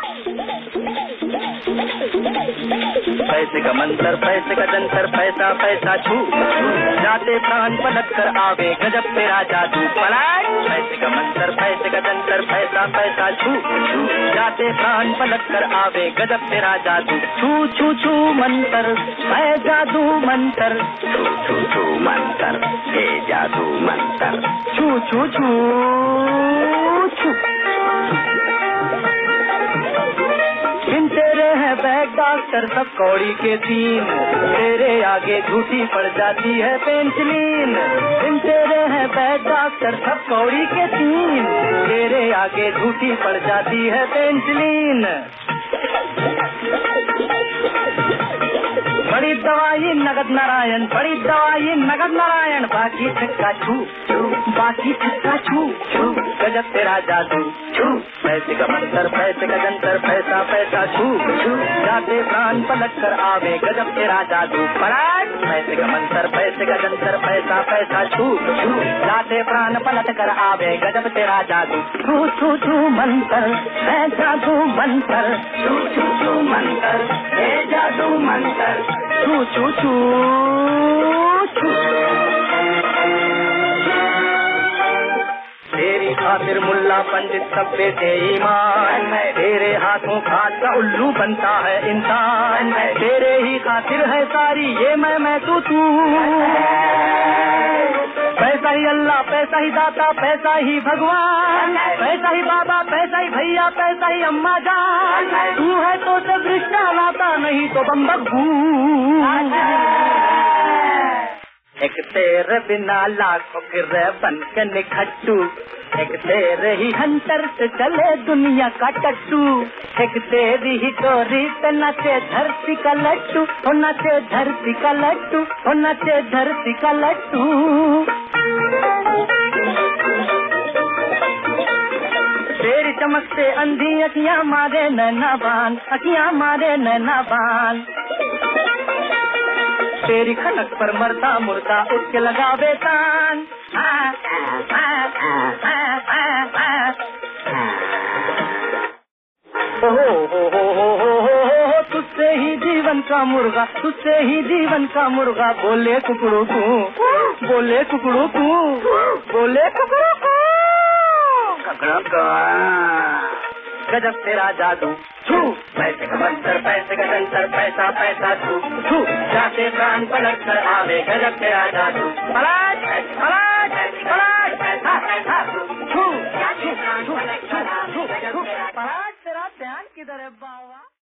पैसे का मंत्र, पैसे का जंतर, पैसा पैसा छू जाते प्राण पलट कर आवे गजब तेरा जादू। पलट पैसे का मंत्र, पैसे का जंतर, पैसा पैसा छू जाते प्राण पलट कर आवे गजब तेरा जादू। छू छू छू मंत्र है जादू मंत्र, छू छू छू मंत्र है जादू मंत्र, छू छू छू छू। तेरे हैं बैग डॉक्टर सब कौड़ी के तीन, तेरे आगे झूठी पड़ जाती है पेंसिलीन। तेरे हैं बैग डॉक्टर सब कौड़ी के तीन, तेरे आगे झूठी पड़ जाती है पेंसिलीन। बड़ी दवाई नगद नारायण, बड़ी दवाई नगद नारायण, बाकी छक्का छू बाकी छक्का छू गजब तेरा जादू। छू पैसे का मंत्र, पैसे का जंतर, पैसा पैसा छू जाते प्राण पलट कर आवे गजब तेरा जादू। पलट पैसे का मंत्र, पैसे का जंतर, पैसा पैसा छू जाते प्राण पलट कर आवे गजब तेरा जादू। छू छू छू मंत्र है जादू मंत्र, छू छू छू मंत्र है जादू मंत्र, छू छू छू छू। तेरी खातिर मुल्ला पंडित सब बेटे ईमान, तेरे हाथों खाद का उल्लू बनता है इंसान। तेरे ही खातिर है सारी ये मैं तू। पैसा ही अल्लाह, पैसा ही दाता, पैसा ही भगवान, पैसा ही बाबा, पैसा ही भैया, पैसा ही अम्मा जान। तू है तो सब रिश्ता लाता, नहीं तो बम बग्गू। एक तेरे बिना लाखों गिरे बन के निखट्टू, एक तेरे ही हंटर से चले दुनिया का टट्टू। एक तेरी ही डोरी पे नचे धरती का लट्टू, ओ नचे धरती का लट्टू, ओ नचे धरती का लट्टू। तेरी चमक से अंधी अखियां मारे नैना बान, अखियां मारे नैना बान। तेरी खनक पर मरता मुर्दा उठ के लगावे कान। तुझसे ही जीवन का मुर्गा, तुझसे ही जीवन का मुर्गा, बोले कुकड़ू तू, बोले कुकड़ू तू, बोले कुकड़ू तू। गजब तेरा जादू। छू पैसे का मंत्र, पैसे का जंतर, पैसा पैसा छू जाते प्राण पलट कर आवे गजब तेरा जादू। पलट पलट पलट पैसा पैसा छू पलट तेरा ध्यान किधर है बाबा।